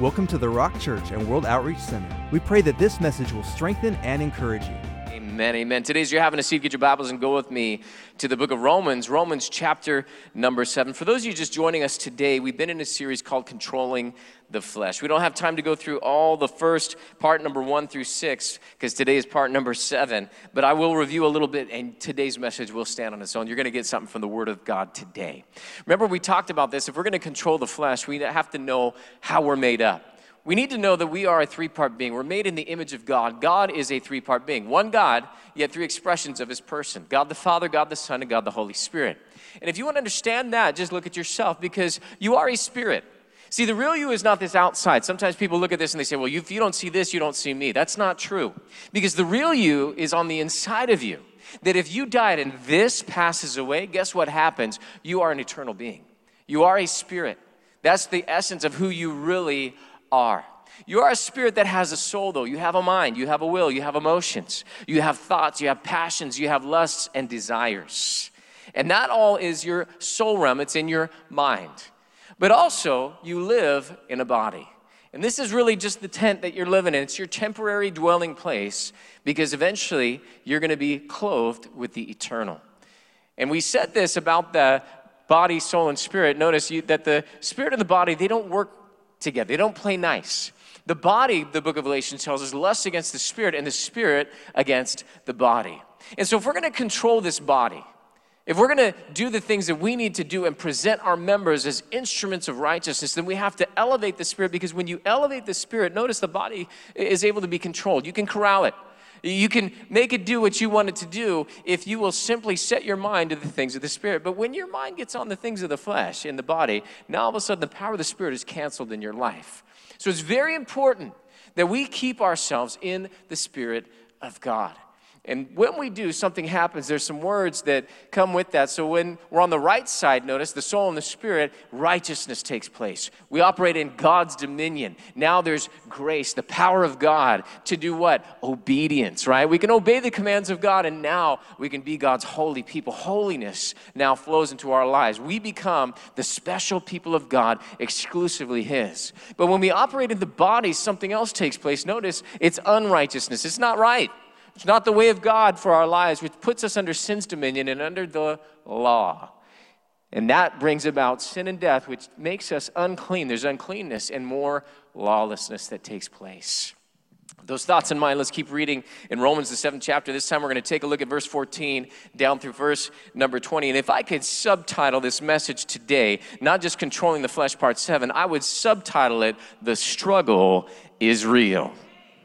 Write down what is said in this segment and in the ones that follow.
Welcome to the Rock Church and World Outreach Center. We pray that this message will strengthen and encourage you. Amen, amen. Today, as you're having a seat, get your Bibles and go with me to the book of Romans, Romans chapter number 7. For those of you just joining us today, we've been in a series called Controlling the Flesh. We don't have time to go through all the first part number 1 through 6, because today is part number 7, but I will review a little bit, and today's message will stand on its own. You're going to get something from the Word of God today. Remember, we talked about this. If we're going to control the flesh, we have to know how we're made up. We need to know that we are a three-part being. We're made in the image of God. God is a three-part being. One God, yet three expressions of his person. God the Father, God the Son, and God the Holy Spirit. And if you want to understand that, just look at yourself, because you are a spirit. See, the real you is not this outside. Sometimes people look at this and they say, well, if you don't see this, you don't see me. That's not true. Because the real you is on the inside of you. That if you died and this passes away, guess what happens? You are an eternal being. You are a spirit. That's the essence of who you really are. You are a spirit that has a soul, though. You have a mind, you have a will, you have emotions, you have thoughts, you have passions, you have lusts and desires. And that all is your soul realm. It's in your mind. But also, you live in a body. And this is really just the tent that you're living in. It's your temporary dwelling place, because eventually you're going to be clothed with the eternal. And we said this about the body, soul, and spirit. Notice that the spirit and the body, they don't work together. They don't play nice. The body, the book of Galatians tells us, lusts against the spirit, and the spirit against the body. And so if we're going to control this body, if we're going to do the things that we need to do and present our members as instruments of righteousness, then we have to elevate the spirit, because when you elevate the spirit, notice the body is able to be controlled. You can corral it. You can make it do what you want it to do if you will simply set your mind to the things of the Spirit. But when your mind gets on the things of the flesh in the body, now all of a sudden the power of the Spirit is canceled in your life. So it's very important that we keep ourselves in the Spirit of God. And when we do, something happens. There's some words that come with that. So when we're on the right side, notice the soul and the spirit, righteousness takes place. We operate in God's dominion. Now there's grace, the power of God to do what? Obedience, right? We can obey the commands of God, and now we can be God's holy people. Holiness now flows into our lives. We become the special people of God, exclusively his. But when we operate in the body, something else takes place. Notice it's unrighteousness. It's not right. It's not the way of God for our lives, which puts us under sin's dominion and under the law. And that brings about sin and death, which makes us unclean. There's uncleanness and more lawlessness that takes place. With those thoughts in mind, let's keep reading in Romans, the 7th chapter. This time we're going to take a look at verse 14 down through verse number 20. And if I could subtitle this message today, not just Controlling the Flesh, part 7, I would subtitle it, The Struggle is Real.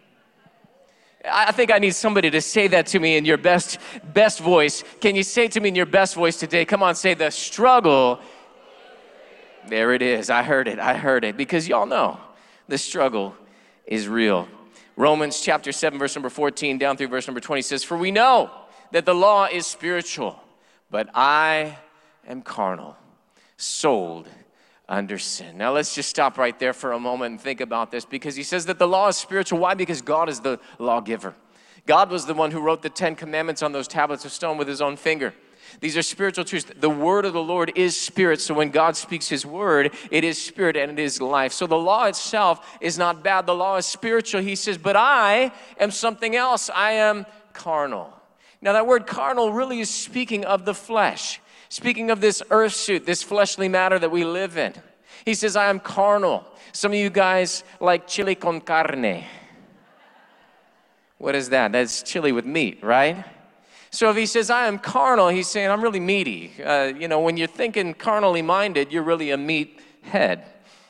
I think I need somebody to say that to me in your best voice. Can you say it to me in your best voice today? Come on, say the struggle. There it is. I heard it. Because y'all know the struggle is real. Romans chapter 7, verse number 14 down through verse number 20 says, "For we know that the law is spiritual, but I am carnal, sold under sin." Now let's just stop right there for a moment and think about this, because he says that the law is spiritual. Why? Because God is the lawgiver. God was the one who wrote the 10 commandments on those tablets of stone with his own finger. These are spiritual truths. The word of the Lord is spirit. So when God speaks his word, it is spirit and it is life. So the law itself is not bad. The law is spiritual. He says, but I am something else. I am carnal. Now that word carnal really is speaking of the flesh. Speaking of this earth suit, this fleshly matter that we live in. He says, I am carnal. Some of you guys like chili con carne. What is that? That's chili with meat, right? So if he says, I am carnal, he's saying, I'm really meaty. When you're thinking carnally minded, you're really a meat head.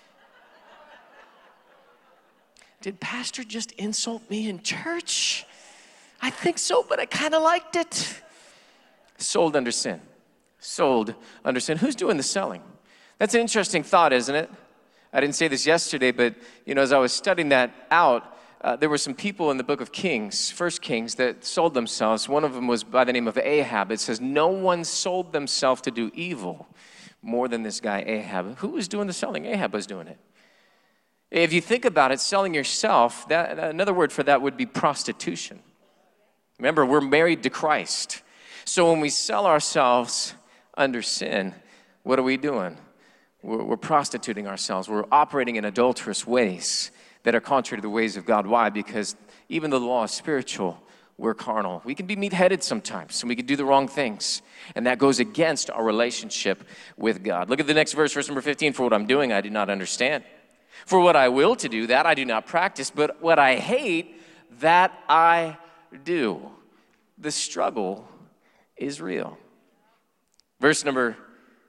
Did Pastor just insult me in church? I think so, but I kind of liked it. Sold under sin. Sold under sin. Who's doing the selling? That's an interesting thought, isn't it? I didn't say this yesterday, but as I was studying that out, there were some people in the book of Kings, 1 Kings, that sold themselves. One of them was by the name of Ahab. It says, no one sold themselves to do evil more than this guy Ahab. Who was doing the selling? Ahab was doing it. If you think about it, selling yourself, another word for that would be prostitution. Remember, we're married to Christ. So when we sell ourselves under sin, what are we doing? we're prostituting ourselves. We're operating in adulterous ways that are contrary to the ways of God. Why? Because even though the law is spiritual, we're carnal. We can be meat-headed sometimes, and we can do the wrong things. And that goes against our relationship with God. Look at the next verse, verse number 15. For what I'm doing, I do not understand. For what I will to do, that I do not practice. But what I hate, that I do. The struggle is real. Verse number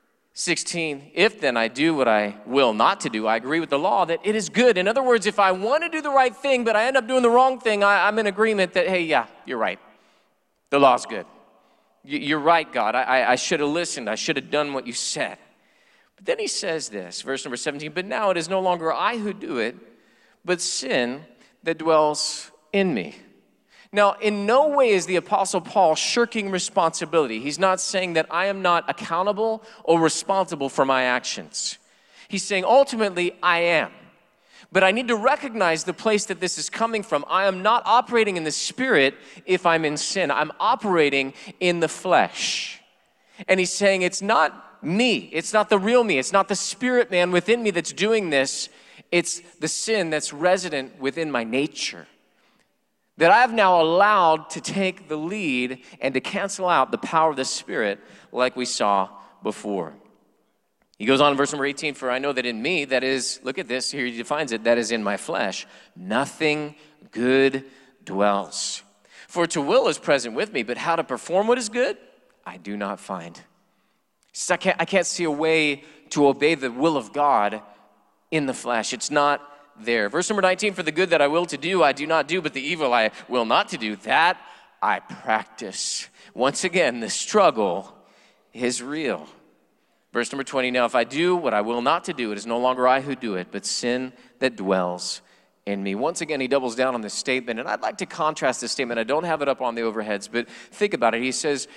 16, if then I do what I will not to do, I agree with the law that it is good. In other words, if I want to do the right thing, but I end up doing the wrong thing, I'm in agreement that, hey, yeah, you're right. The law's good. You're right, God. I should have listened. I should have done what you said. But then he says this, verse number 17, but now it is no longer I who do it, but sin that dwells in me. Now, in no way is the Apostle Paul shirking responsibility. He's not saying that I am not accountable or responsible for my actions. He's saying, ultimately, I am. But I need to recognize the place that this is coming from. I am not operating in the Spirit if I'm in sin. I'm operating in the flesh. And he's saying it's not me. It's not the real me. It's not the spirit man within me that's doing this. It's the sin that's resident within my nature, that I've now allowed to take the lead and to cancel out the power of the Spirit like we saw before. He goes on in verse number 18, for I know that in me, that is, look at this, here he defines it, that is in my flesh, nothing good dwells. For to will is present with me, but how to perform what is good, I do not find. So I can't see a way to obey the will of God in the flesh. It's not there. Verse number 19, for the good that I will to do, I do not do, but the evil I will not to do, that I practice. Once again, the struggle is real. Verse number 20, now if I do what I will not to do, it is no longer I who do it, but sin that dwells in me. Once again, he doubles down on this statement, and I'd like to contrast this statement. I don't have it up on the overheads, but think about it. He says,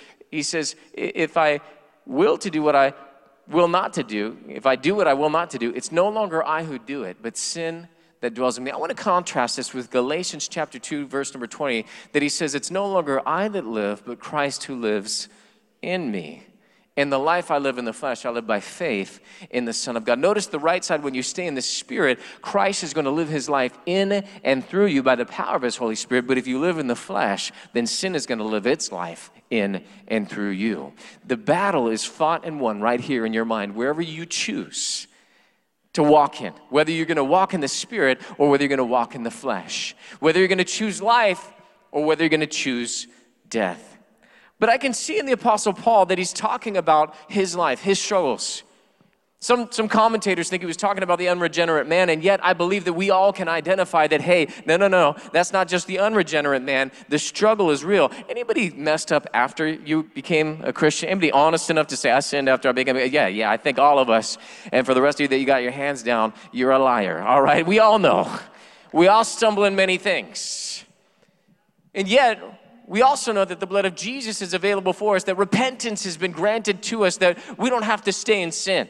if I will to do what I will not to do, if I do what I will not to do, it's no longer I who do it, but sin that dwells in me. I want to contrast this with Galatians chapter 2, verse number 20, that he says, it's no longer I that live, but Christ who lives in me. In the life I live in the flesh, I live by faith in the Son of God. Notice the right side, when you stay in the Spirit, Christ is going to live his life in and through you by the power of his Holy Spirit. But if you live in the flesh, then sin is going to live its life in and through you. The battle is fought and won right here in your mind, wherever you choose to walk in. Whether you're going to walk in the Spirit or whether you're going to walk in the flesh. Whether you're going to choose life or whether you're going to choose death. But I can see in the Apostle Paul that he's talking about his life, his struggles. Some commentators think he was talking about the unregenerate man, and yet I believe that we all can identify that, hey, no, that's not just the unregenerate man. The struggle is real. Anybody messed up after you became a Christian? Anybody honest enough to say, I sinned after I became Yeah, I think all of us. And for the rest of you that you got your hands down, you're a liar, all right? We all know. We all stumble in many things. And yet, we also know that the blood of Jesus is available for us, that repentance has been granted to us, that we don't have to stay in sin.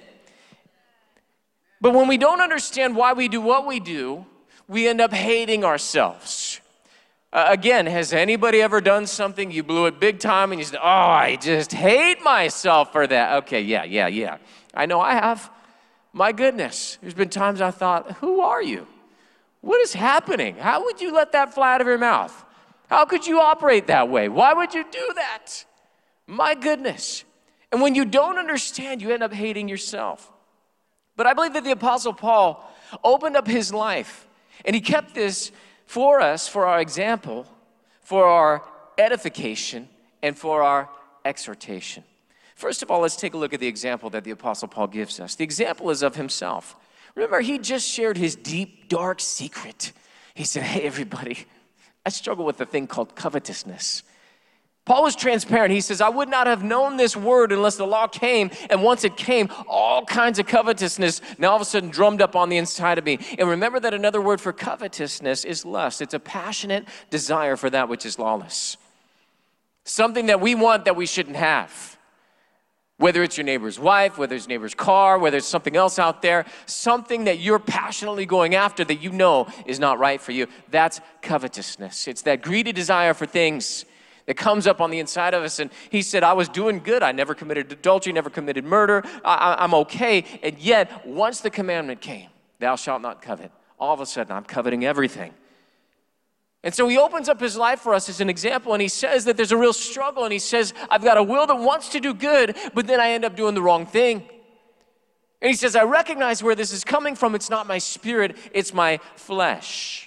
But when we don't understand why we do what we do, we end up hating ourselves. Again, has anybody ever done something, you blew it big time, and you said, oh, I just hate myself for that? Okay, yeah. I know I have. My goodness, there's been times I thought, who are you? What is happening? How would you let that fly out of your mouth? How could you operate that way? Why would you do that? My goodness. And when you don't understand, you end up hating yourself. But I believe that the Apostle Paul opened up his life, and he kept this for us, for our example, for our edification, and for our exhortation. First of all, let's take a look at the example that the Apostle Paul gives us. The example is of himself. Remember, he just shared his deep, dark secret. He said, hey, everybody, I struggle with a thing called covetousness. Paul was transparent. He says, I would not have known this word unless the law came. And once it came, all kinds of covetousness now all of a sudden drummed up on the inside of me. And remember that another word for covetousness is lust. It's a passionate desire for that which is lawless. Something that we want that we shouldn't have. Whether it's your neighbor's wife, whether it's your neighbor's car, whether it's something else out there, something that you're passionately going after that you know is not right for you. That's covetousness. It's that greedy desire for things that comes up on the inside of us. And he said, I was doing good. I never committed adultery, never committed murder. I'm okay. And yet, once the commandment came, thou shalt not covet, all of a sudden, I'm coveting everything. And so he opens up his life for us as an example, and he says that there's a real struggle, and he says, I've got a will that wants to do good, but then I end up doing the wrong thing. And he says, I recognize where this is coming from. It's not my spirit, it's my flesh.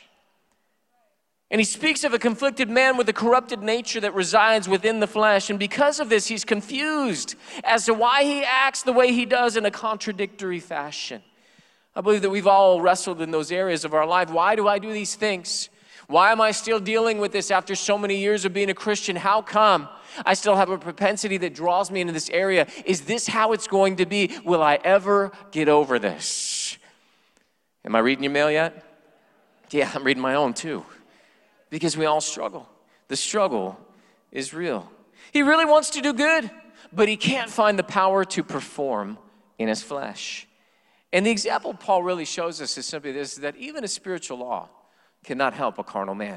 And he speaks of a conflicted man with a corrupted nature that resides within the flesh. And because of this, he's confused as to why he acts the way he does in a contradictory fashion. I believe that we've all wrestled in those areas of our life. Why do I do these things? Why am I still dealing with this after so many years of being a Christian? How come I still have a propensity that draws me into this area? Is this how it's going to be? Will I ever get over this? Am I reading your mail yet? Yeah, I'm reading my own too. Because we all struggle. The struggle is real. He really wants to do good, but he can't find the power to perform in his flesh. And the example Paul really shows us is simply this, that even a spiritual law cannot help a carnal man.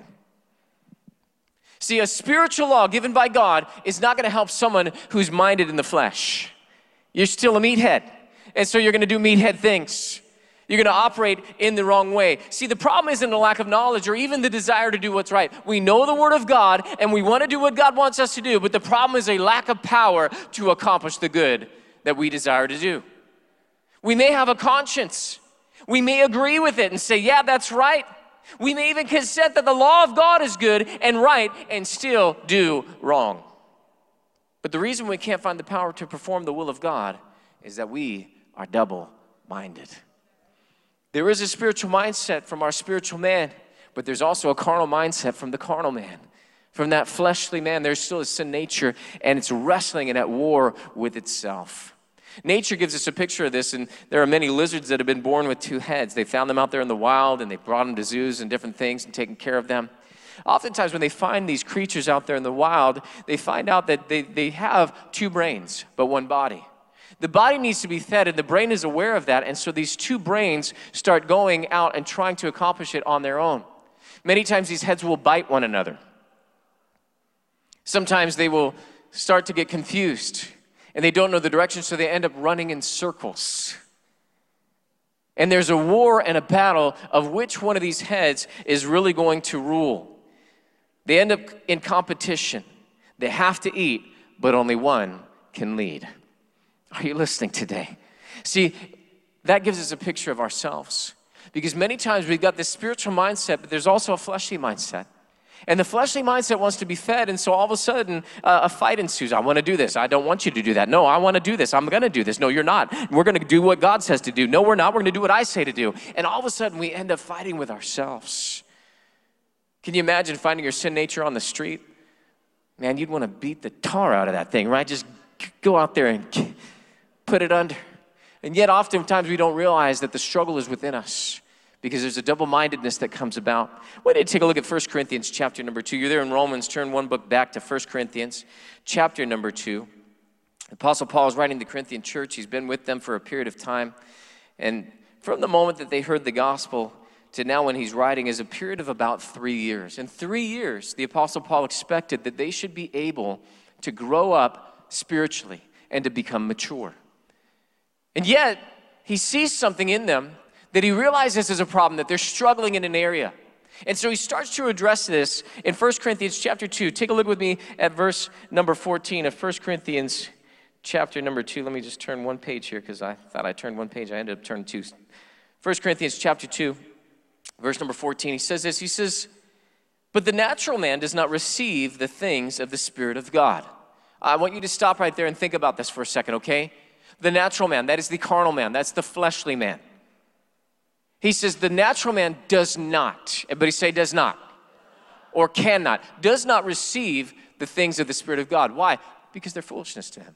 See, a spiritual law given by God is not going to help someone who's minded in the flesh. You're still a meathead, and so you're going to do meathead things. You're going to operate in the wrong way. See, the problem isn't a lack of knowledge or even the desire to do what's right. We know the Word of God, and we want to do what God wants us to do, but the problem is a lack of power to accomplish the good that we desire to do. We may have a conscience. We may agree with it and say, yeah, that's right. We may even consent that the law of God is good and right and still do wrong. But the reason we can't find the power to perform the will of God is that we are double-minded. There is a spiritual mindset from our spiritual man, but there's also a carnal mindset from the carnal man. From that fleshly man, there's still a sin nature, and it's wrestling and at war with itself. Nature gives us a picture of this, and there are many lizards that have been born with two heads. They found them out there in the wild, and they brought them to zoos and different things and taken care of them. Oftentimes, when they find these creatures out there in the wild, they find out that they have two brains, but one body. The body needs to be fed, and the brain is aware of that, and so these two brains start going out and trying to accomplish it on their own. Many times, these heads will bite one another. Sometimes they will start to get confused, and they don't know the direction, so they end up running in circles. And there's a war and a battle of which one of these heads is really going to rule. They end up in competition. They have to eat, but only one can lead. Are you listening today? See, that gives us a picture of ourselves. Because many times we've got this spiritual mindset, but there's also a fleshly mindset. And the fleshly mindset wants to be fed, and so all of a sudden, a fight ensues. I want to do this. I don't want you to do that. No, I want to do this. I'm going to do this. No, you're not. We're going to do what God says to do. No, we're not. We're going to do what I say to do. And all of a sudden, we end up fighting with ourselves. Can you imagine finding your sin nature on the street? Man, you'd want to beat the tar out of that thing, right? Just go out there and put it under. And yet, oftentimes, we don't realize that the struggle is within us, because there's a double-mindedness that comes about. Why don't you take a look at 1 Corinthians chapter number 2. You're there in Romans. Turn one book back to 1 Corinthians chapter number 2. Apostle Paul is writing to the Corinthian church. He's been with them for a period of time. And from the moment that they heard the gospel to now when he's writing is a period of about 3 years. In 3 years, the Apostle Paul expected that they should be able to grow up spiritually and to become mature. And yet, he sees something in them that he realizes is a problem, that they're struggling in an area. And so he starts to address this in 1 Corinthians chapter 2. Take a look with me at verse number 14 of 1 Corinthians chapter number 2. Let me just turn one page here because I thought I turned one page. I ended up turning two. 1 Corinthians chapter 2, verse number 14. He says this. He says, but the natural man does not receive the things of the Spirit of God. I want you to stop right there and think about this for a second, okay? The natural man, that is the carnal man. That's the fleshly man. He says the natural man does not, everybody say does not, or cannot, does not receive the things of the Spirit of God. Why? Because they're foolishness to him.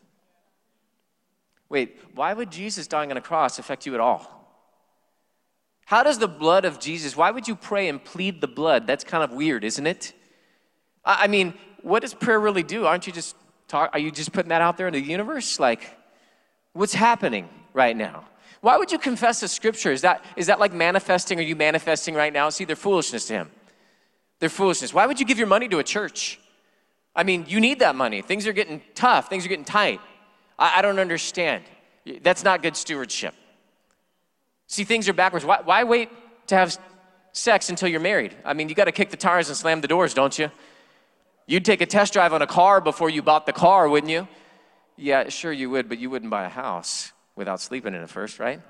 Wait, why would Jesus dying on a cross affect you at all? How does the blood of Jesus, why would you pray and plead the blood? That's kind of weird, isn't it? I mean, what does prayer really do? Are you just putting that out there in the universe? Like, what's happening right now? Why would you confess the scripture? Is that like manifesting? Are you manifesting right now? See, they're foolishness to him. They're foolishness. Why would you give your money to a church? I mean, you need that money. Things are getting tough. Things are getting tight. I don't understand. That's not good stewardship. See, things are backwards. Why wait to have sex until you're married? I mean, you got to kick the tires and slam the doors, don't you? You'd take a test drive on a car before you bought the car, wouldn't you? Yeah, sure you would, but you wouldn't buy a house without sleeping in it first, right?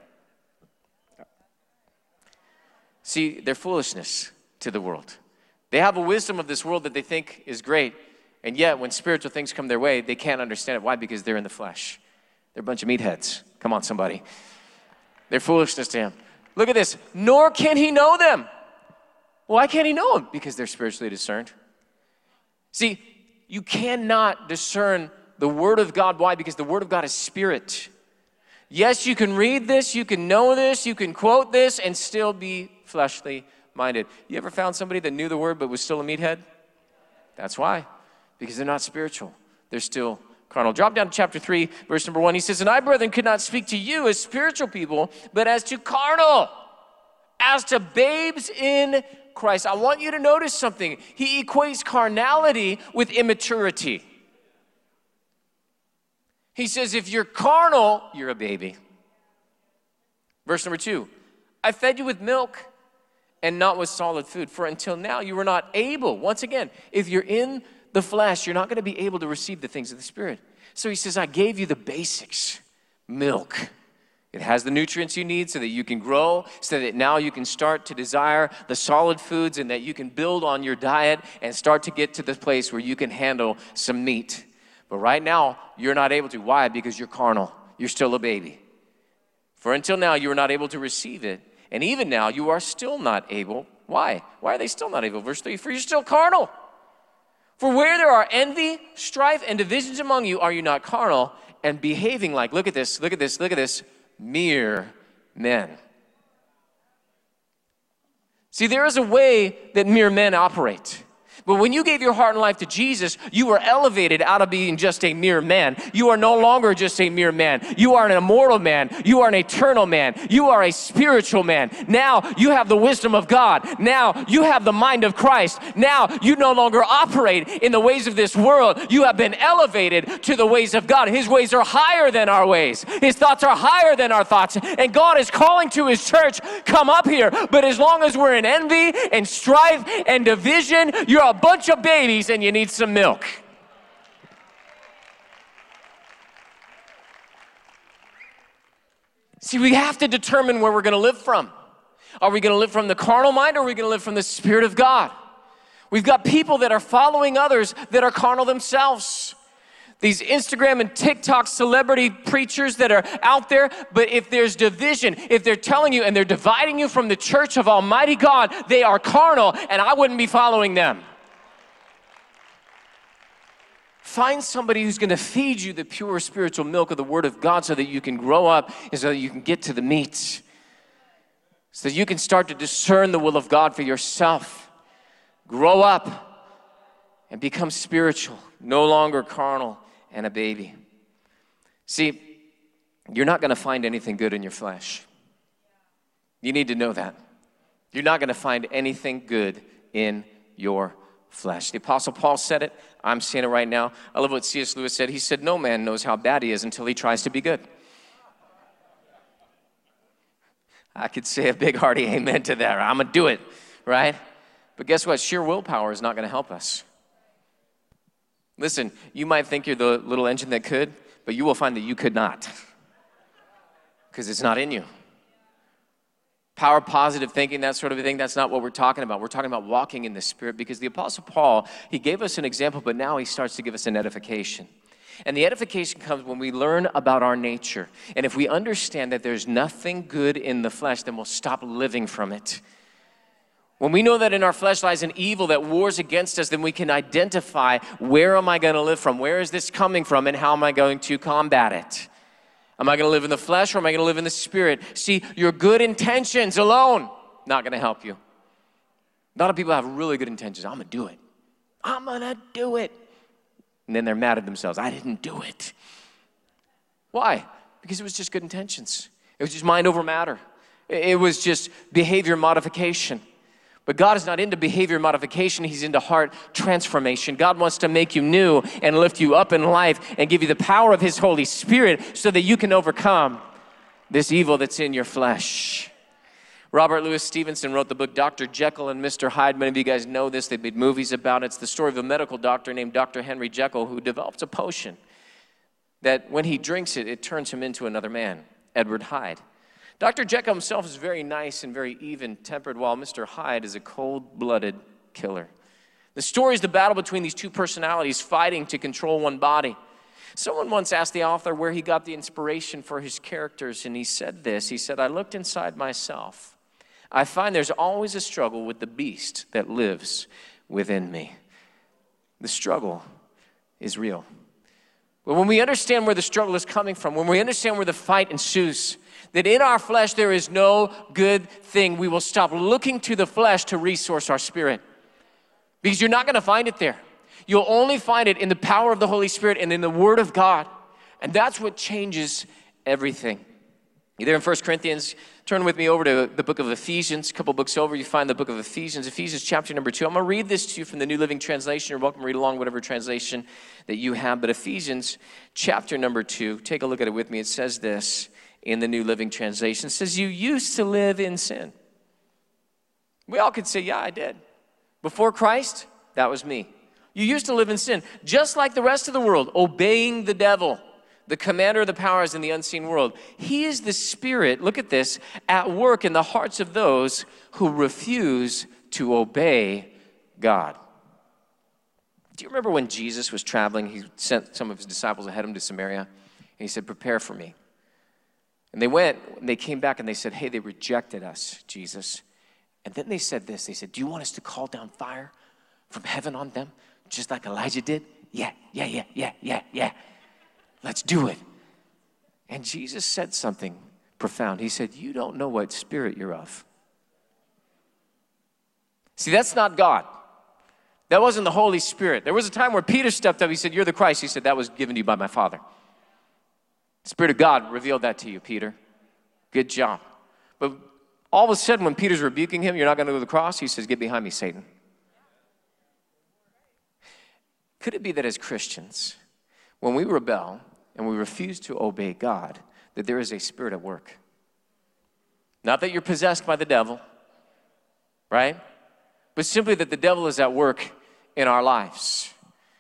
See, they're foolishness to the world. They have a wisdom of this world that they think is great, and yet when spiritual things come their way, they can't understand it. Why? Because they're in the flesh. They're a bunch of meatheads. Come on, somebody. They're foolishness to him. Look at this. Nor can he know them. Why can't he know them? Because they're spiritually discerned. See, you cannot discern the Word of God. Why? Because the Word of God is spirit. Yes, you can read this, you can know this, you can quote this, and still be fleshly minded. You ever found somebody that knew the Word but was still a meathead? That's why. Because they're not spiritual. They're still carnal. Drop down to chapter 3, verse number 1. He says, and I, brethren, could not speak to you as spiritual people, but as to carnal, as to babes in Christ. I want you to notice something. He equates carnality with immaturity. He says, if you're carnal, you're a baby. Verse number 2, I fed you with milk and not with solid food, for until now you were not able. Once again, if you're in the flesh, you're not going to be able to receive the things of the Spirit. So he says, I gave you the basics, milk. It has the nutrients you need so that you can grow, so that now you can start to desire the solid foods and that you can build on your diet and start to get to the place where you can handle some meat. But right now, you're not able to. Why? Because you're carnal. You're still a baby. For until now, you were not able to receive it. And even now, you are still not able. Why? Why are they still not able? Verse 3, for you're still carnal. For where there are envy, strife, and divisions among you, are you not carnal and behaving like, look at this, mere men. See, there is a way that mere men operate. But when you gave your heart and life to Jesus, you were elevated out of being just a mere man. You are no longer just a mere man. You are an immortal man. You are an eternal man. You are a spiritual man. Now you have the wisdom of God. Now you have the mind of Christ. Now you no longer operate in the ways of this world. You have been elevated to the ways of God. His ways are higher than our ways. His thoughts are higher than our thoughts. And God is calling to his church, come up here. But as long as we're in envy and strife and division, you're a bunch of babies and you need some milk. See, we have to determine where we're going to live from. Are we going to live from the carnal mind or are we going to live from the Spirit of God? We've got people that are following others that are carnal themselves. These Instagram and TikTok celebrity preachers that are out there, but if there's division, if they're telling you and they're dividing you from the church of Almighty God, they are carnal and I wouldn't be following them. Find somebody who's going to feed you the pure spiritual milk of the Word of God so that you can grow up and so that you can get to the meat. So that you can start to discern the will of God for yourself. Grow up and become spiritual, no longer carnal and a baby. See, you're not going to find anything good in your flesh. You need to know that. You're not going to find anything good in your flesh. The Apostle Paul said it. I'm saying it right now. I love what C.S. Lewis said. He said, no man knows how bad he is until he tries to be good. I could say a big hearty amen to that. I'm going to do it, right? But guess what? Sheer willpower is not going to help us. Listen, you might think you're the little engine that could, but you will find that you could not. Because it's not in you. Power, positive thinking, that sort of thing, that's not what we're talking about. We're talking about walking in the Spirit because the Apostle Paul, he gave us an example, but now he starts to give us an edification. And the edification comes when we learn about our nature. And if we understand that there's nothing good in the flesh, then we'll stop living from it. When we know that in our flesh lies an evil that wars against us, then we can identify where am I going to live from? Where is this coming from? And how am I going to combat it? Am I going to live in the flesh or am I going to live in the Spirit? See, your good intentions alone, not going to help you. A lot of people have really good intentions. I'm going to do it. I'm going to do it. And then they're mad at themselves. I didn't do it. Why? Because it was just good intentions. It was just mind over matter. It was just behavior modification. But God is not into behavior modification. He's into heart transformation. God wants to make you new and lift you up in life and give you the power of his Holy Spirit so that you can overcome this evil that's in your flesh. Robert Louis Stevenson wrote the book Dr. Jekyll and Mr. Hyde. Many of you guys know this. They've made movies about it. It's the story of a medical doctor named Dr. Henry Jekyll who develops a potion that when he drinks it, it turns him into another man, Edward Hyde. Dr. Jekyll himself is very nice and very even-tempered, while Mr. Hyde is a cold-blooded killer. The story is the battle between these two personalities fighting to control one body. Someone once asked the author where he got the inspiration for his characters, and he said this. He said, "I looked inside myself. I find there's always a struggle with the beast that lives within me." The struggle is real. But when we understand where the struggle is coming from, when we understand where the fight ensues, that in our flesh there is no good thing, we will stop looking to the flesh to resource our spirit. Because you're not going to find it there. You'll only find it in the power of the Holy Spirit and in the Word of God. And that's what changes everything. Either in 1 Corinthians, turn with me over to the book of Ephesians. A couple books over, you find the book of Ephesians. Ephesians chapter number 2. I'm going to read this to you from the New Living Translation. You're welcome to read along whatever translation that you have. But Ephesians chapter number 2, take a look at it with me. It says this in the New Living Translation. It says, "You used to live in sin." We all could say, yeah, I did. Before Christ, that was me. You used to live in sin, just like the rest of the world, obeying the devil, the commander of the powers in the unseen world. He is the Spirit, look at this, at work in the hearts of those who refuse to obey God. Do you remember when Jesus was traveling? He sent some of his disciples ahead of him to Samaria, and he said, "Prepare for me." And they went, and they came back, and they said, "Hey, they rejected us, Jesus." And then they said this. They said, "Do you want us to call down fire from heaven on them, just like Elijah did?" Yeah. Let's do it. And Jesus said something profound. He said, "You don't know what spirit you're of." See, that's not God. That wasn't the Holy Spirit. There was a time where Peter stepped up. He said, "You're the Christ." He said, "That was given to you by my Father." The Spirit of God revealed that to you, Peter. Good job. But all of a sudden, when Peter's rebuking him, "You're not going to go to the cross," he says, "Get behind me, Satan." Could it be that as Christians, when we rebel and we refuse to obey God, that there is a spirit at work? Not that you're possessed by the devil, right? But simply that the devil is at work in our lives.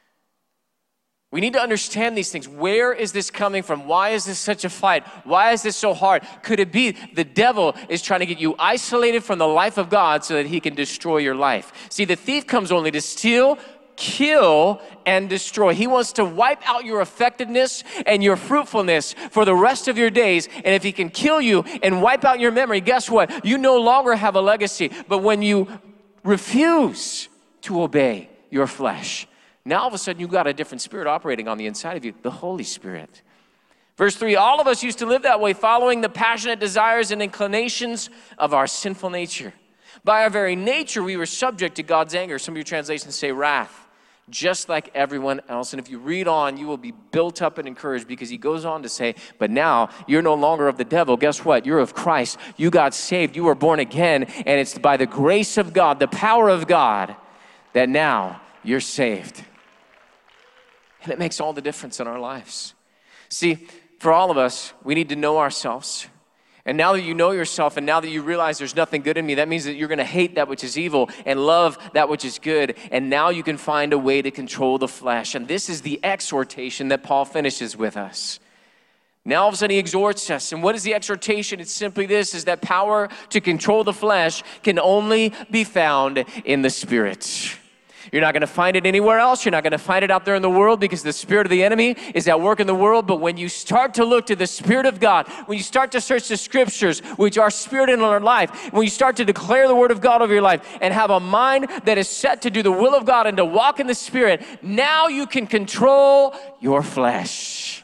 We need to understand these things. Where is this coming from? Why is this such a fight? Why is this so hard? Could it be the devil is trying to get you isolated from the life of God so that he can destroy your life? See, the thief comes only to steal, kill, and destroy. He wants to wipe out your effectiveness and your fruitfulness for the rest of your days. And if he can kill you and wipe out your memory, guess what? You no longer have a legacy. But when you refuse to obey your flesh, now all of a sudden you've got a different spirit operating on the inside of you, the Holy Spirit. Verse 3, all of us used to live that way, following the passionate desires and inclinations of our sinful nature. By our very nature, we were subject to God's anger. Some of your translations say wrath, just like everyone else. And if you read on, you will be built up and encouraged, because he goes on to say, but now you're no longer of the devil. Guess what? You're of Christ. You got saved. You were born again. And it's by the grace of God, the power of God, that now you're saved. And it makes all the difference in our lives. See, for all of us, we need to know ourselves. And now that you know yourself, and now that you realize there's nothing good in me, that means that you're going to hate that which is evil and love that which is good. And now you can find a way to control the flesh. And this is the exhortation that Paul finishes with us. Now all of a sudden he exhorts us. And what is the exhortation? It's simply this, is that power to control the flesh can only be found in the Spirit. You're not going to find it anywhere else. You're not going to find it out there in the world, because the spirit of the enemy is at work in the world. But when you start to look to the Spirit of God, when you start to search the Scriptures, which are spirit in our life, when you start to declare the Word of God over your life and have a mind that is set to do the will of God and to walk in the Spirit, now you can control your flesh.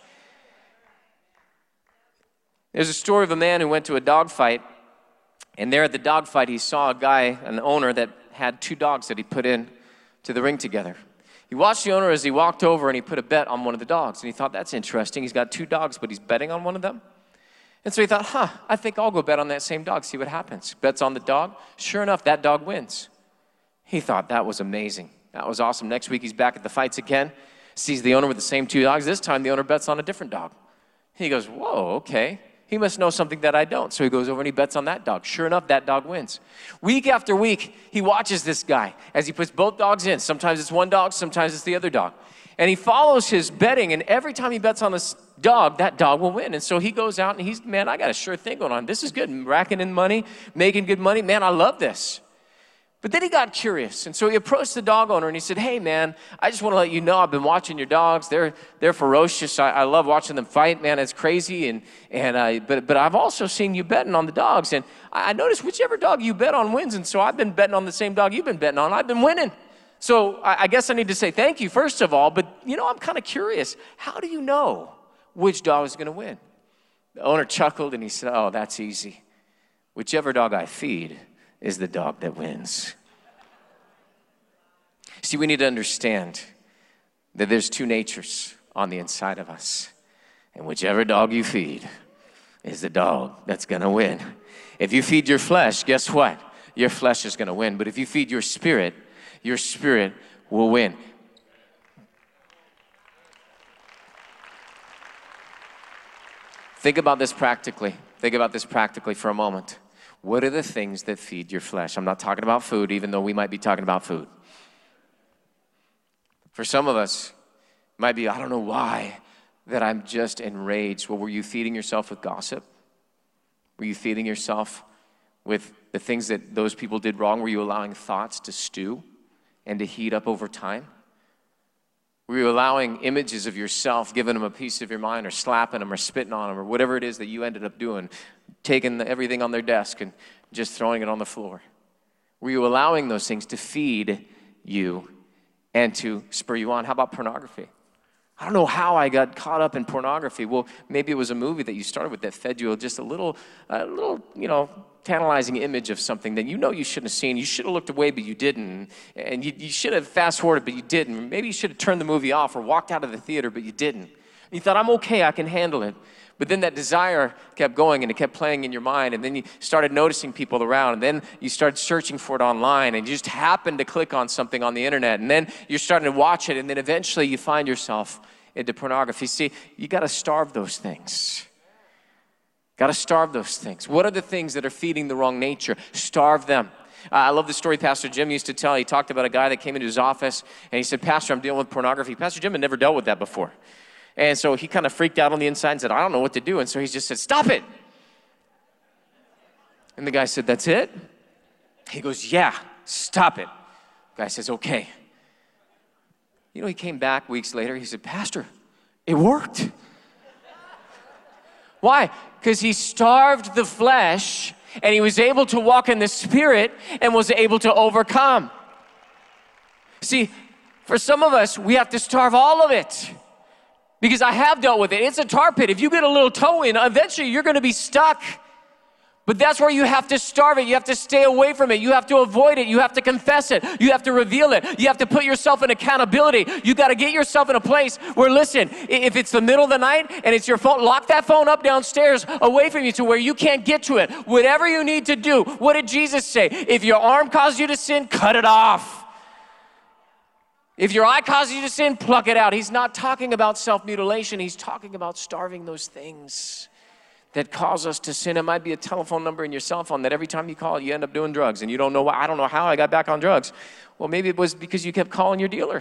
There's a story of a man who went to a dog fight, and there at the dog fight he saw a guy, an owner, that had two dogs that he put in to the ring together. He watched the owner as he walked over, and he put a bet on one of the dogs. And he thought, that's interesting. He's got two dogs, but he's betting on one of them. And so he thought, I think I'll go bet on that same dog, see what happens. Bets on the dog. Sure enough, that dog wins. He thought that was amazing. That was awesome. Next week, he's back at the fights again, sees the owner with the same two dogs. This time, the owner bets on a different dog. He goes, whoa, okay. He must know something that I don't. So he goes over and he bets on that dog. Sure enough, that dog wins. Week after week, he watches this guy as he puts both dogs in. Sometimes it's one dog, sometimes it's the other dog. And he follows his betting, and every time he bets on this dog, that dog will win. And so he goes out and man, I got a sure thing going on. This is good. I'm racking in money, making good money. Man, I love this. But then he got curious, and so he approached the dog owner, and he said, hey, man, I just want to let you know I've been watching your dogs. They're ferocious. I love watching them fight, man. It's crazy, but I've also seen you betting on the dogs, and I noticed whichever dog you bet on wins, and so I've been betting on the same dog you've been betting on. I've been winning. So I guess I need to say thank you, first of all, but, I'm kind of curious. How do you know which dog is going to win? The owner chuckled, and he said, oh, that's easy. Whichever dog I feed is the dog that wins. See, we need to understand that there's two natures on the inside of us. And whichever dog you feed is the dog that's going to win. If you feed your flesh, guess what? Your flesh is going to win. But if you feed your spirit will win. Think about this practically. Think about this practically for a moment. What are the things that feed your flesh? I'm not talking about food, even though we might be talking about food. For some of us, it might be, I don't know why, that I'm just enraged. Well, were you feeding yourself with gossip? Were you feeding yourself with the things that those people did wrong? Were you allowing thoughts to stew and to heat up over time? Were you allowing images of yourself, giving them a piece of your mind, or slapping them, or spitting on them, or whatever it is that you ended up doing, taking everything on their desk and just throwing it on the floor? Were you allowing those things to feed you and to spur you on? How about pornography? I don't know how I got caught up in pornography. Well, maybe it was a movie that you started with that fed you just a little, tantalizing image of something that you shouldn't have seen. You should have looked away, but you didn't. And you should have fast-forwarded, but you didn't. Maybe you should have turned the movie off or walked out of the theater, but you didn't. And you thought, I'm okay, I can handle it. But then that desire kept going, and it kept playing in your mind, and then you started noticing people around, and then you started searching for it online, and you just happened to click on something on the internet, and then you're starting to watch it, and then eventually you find yourself into pornography. See, you got to starve those things. Got to starve those things. What are the things that are feeding the wrong nature? Starve them. I love the story Pastor Jim used to tell. He talked about a guy that came into his office, and he said, Pastor, I'm dealing with pornography. Pastor Jim had never dealt with that before. And so he kind of freaked out on the inside and said, I don't know what to do. And so he just said, stop it. And the guy said, that's it? He goes, yeah, stop it. The guy says, okay. He came back weeks later. He said, Pastor, it worked. Why? Because he starved the flesh, and he was able to walk in the Spirit and was able to overcome. See, for some of us, we have to starve all of it. Because I have dealt with it. It's a tar pit. If you get a little toe in, eventually you're going to be stuck. But that's where you have to starve it. You have to stay away from it. You have to avoid it. You have to confess it. You have to reveal it. You have to put yourself in accountability. You got to get yourself in a place where, listen, if it's the middle of the night and it's your phone, lock that phone up downstairs away from you to where you can't get to it. Whatever you need to do. What did Jesus say? If your arm causes you to sin, cut it off. If your eye causes you to sin, pluck it out. He's not talking about self-mutilation. He's talking about starving those things that cause us to sin. It might be a telephone number in your cell phone that every time you call, you end up doing drugs, and you don't know why. I don't know how I got back on drugs. Well, maybe it was because you kept calling your dealer.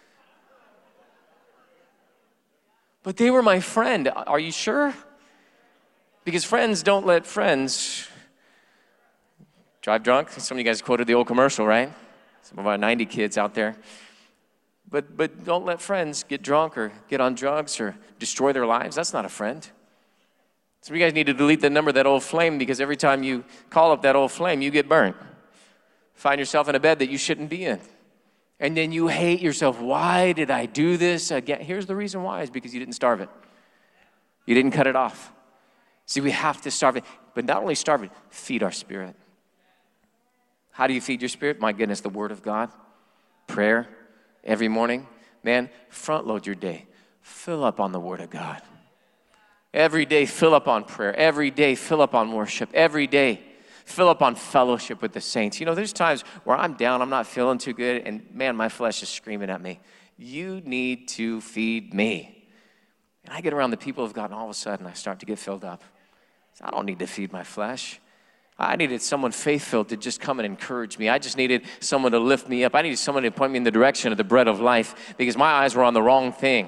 But they were my friend. Are you sure? Because friends don't let friends drive drunk. Some of you guys quoted the old commercial, right? Some of our 90 kids out there. But don't let friends get drunk or get on drugs or destroy their lives. That's not a friend. Some of you guys need to delete the number of that old flame, because every time you call up that old flame, you get burnt. Find yourself in a bed that you shouldn't be in. And then you hate yourself. Why did I do this again? Here's the reason why, is because you didn't starve it. You didn't cut it off. See, we have to starve it. But not only starve it, feed our spirit. How do you feed your spirit? My goodness, the Word of God, prayer. Every morning, man, front load your day. Fill up on the Word of God. Every day, fill up on prayer. Every day, fill up on worship. Every day, fill up on fellowship with the saints. You know, there's times where I'm down, I'm not feeling too good, and man, my flesh is screaming at me. You need to feed me. And I get around the people of God, and all of a sudden, I start to get filled up. I don't need to feed my flesh. I needed someone faith-filled to just come and encourage me. I just needed someone to lift me up. I needed someone to point me in the direction of the bread of life because my eyes were on the wrong thing.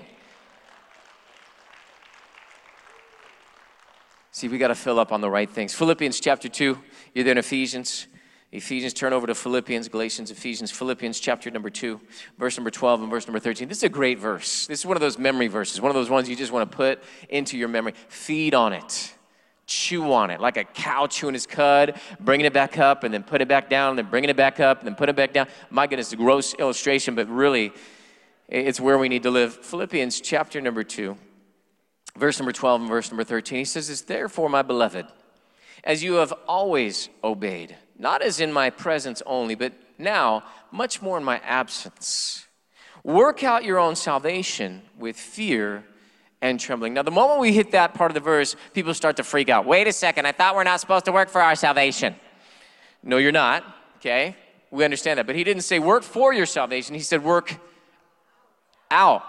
See, we got to fill up on the right things. Philippians chapter 2, you're there in Ephesians. Ephesians, turn over to Philippians, Galatians, Ephesians, Philippians chapter number 2, verse number 12 and verse number 13. This is a great verse. This is one of those memory verses, one of those ones you just want to put into your memory. Feed on it. Chew on it like a cow chewing his cud, bringing it back up and then put it back down, and then bringing it back up and then put it back down. My goodness, a gross illustration, but really it's where we need to live. Philippians chapter number 2. Verse number 12 and verse number 13, he says, therefore, my beloved, as you have always obeyed, not as in my presence only, but now much more in my absence, work out your own salvation with fear and trembling. Now, the moment we hit that part of the verse, people start to freak out. Wait a second, I thought we're not supposed to work for our salvation. No, you're not, okay? We understand that. But he didn't say work for your salvation. He said work out.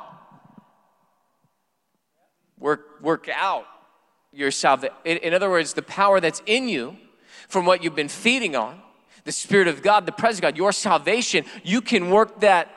Work out your salvation. In other words, the power that's in you from what you've been feeding on, the Spirit of God, the presence of God, your salvation, you can work that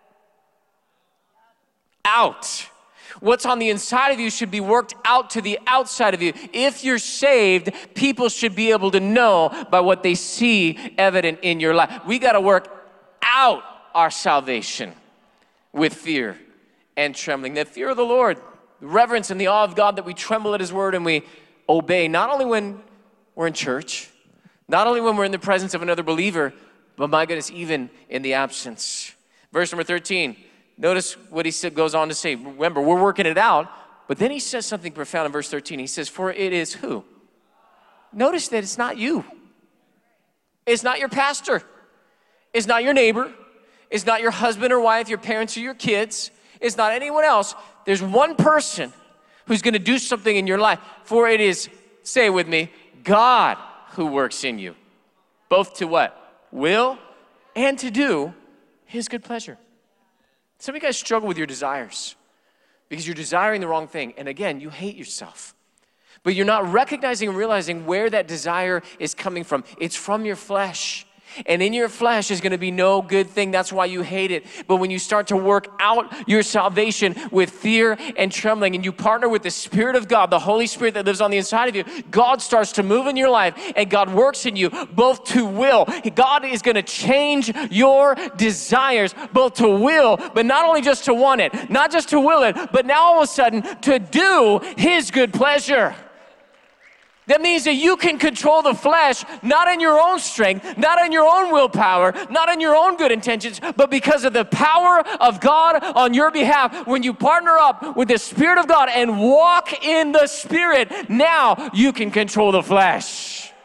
out. What's on the inside of you should be worked out to the outside of you. If you're saved, people should be able to know by what they see evident in your life. We got to work out our salvation with fear and trembling. The fear of the Lord, the reverence and the awe of God, that we tremble at His word and we obey, not only when we're in church, not only when we're in the presence of another believer, but my goodness, even in the absence. Verse number 13, notice what he goes on to say. Remember, we're working it out, but then he says something profound in verse 13. He says, for it is who? Notice that it's not you. It's not your pastor. It's not your neighbor. It's not your husband or wife, your parents or your kids. It's not anyone else. There's one person who's going to do something in your life. For it is, say it with me, God who works in you. Both to what? Will and to do His good pleasure. Some of you guys struggle with your desires because you're desiring the wrong thing. And again, you hate yourself. But you're not recognizing and realizing where that desire is coming from. It's from your flesh. And in your flesh is going to be no good thing. That's why you hate it. But when you start to work out your salvation with fear and trembling, and you partner with the Spirit of God, the Holy Spirit that lives on the inside of you, God starts to move in your life, and God works in you both to will. God is going to change your desires, both to will, but not only just to want it, not just to will it, but now all of a sudden to do His good pleasure. That means that you can control the flesh, not in your own strength, not in your own willpower, not in your own good intentions, but because of the power of God on your behalf. When you partner up with the Spirit of God and walk in the Spirit, now you can control the flesh.